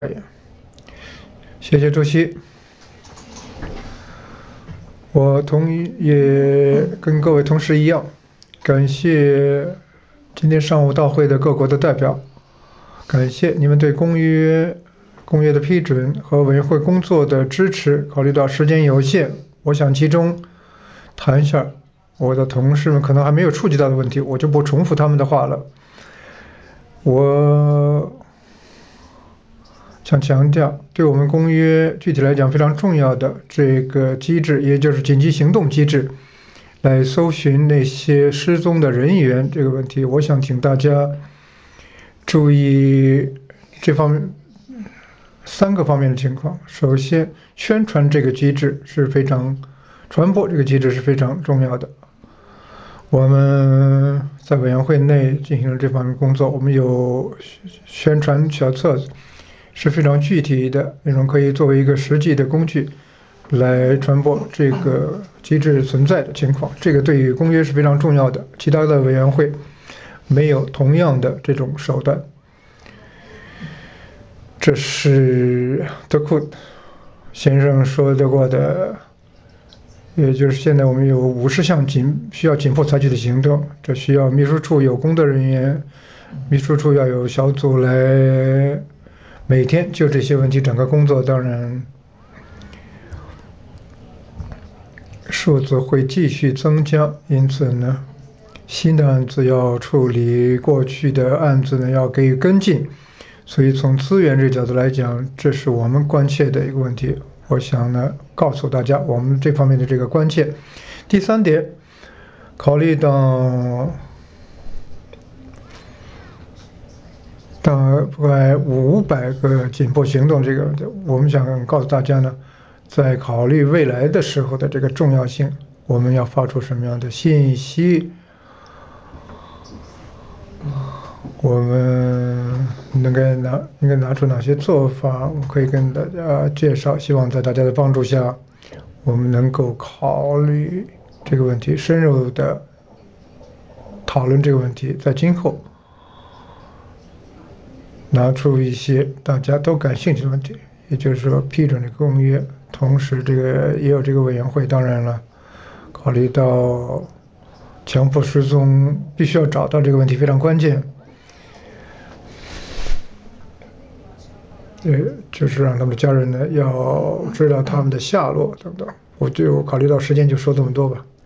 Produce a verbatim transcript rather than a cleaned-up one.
谢谢主席。我同意，也跟各位同事一样，感谢今天上午到会的各国的代表，感谢你们对公约、公约的批准和委员会工作的支持。考虑到时间有限，我想集中谈一下我的同事们可能还没有触及到的问题，我就不重复他们的话了。我想强调，对我们公约具体来讲非常重要的这个机制，也就是紧急行动机制，来搜寻那些失踪的人员这个问题，我想请大家注意这方面三个方面的情况。首先，宣传这个机制是非常，传播这个机制是非常重要的。我们在委员会内进行了这方面工作，我们有宣传小册子。是非常具体的那种，可以作为一个实际的工具来传播这个机制存在的情况。这个对于公约是非常重要的，其他的委员会没有同样的这种手段。这是德库先生说的过的，也就是现在我们有五十项紧需要紧迫采取的行动，这需要秘书处有工作人员，秘书处要有小组来。每天就这些问题整个工作，当然数字会继续增加，因此呢，新的案子要处理，过去的案子呢要给予跟进，所以从资源这角度来讲，这是我们关切的一个问题。我想呢，告诉大家我们这方面的这个关切。第三点，考虑到。大概五百个紧迫行动，这个我们想告诉大家呢，在考虑未来的时候的这个重要性，我们要发出什么样的信息？我们应该拿应该拿出哪些做法？我可以跟大家介绍。希望在大家的帮助下，我们能够考虑这个问题，深入的讨论这个问题，在今后。拿出一些大家都感兴趣的问题，也就是说批准这个公约，同时这个也有这个委员会。当然了，考虑到强迫失踪必须要找到这个问题非常关键，呃，就是让他们的家人呢要知道他们的下落等等。我就考虑到时间，就说这么多吧。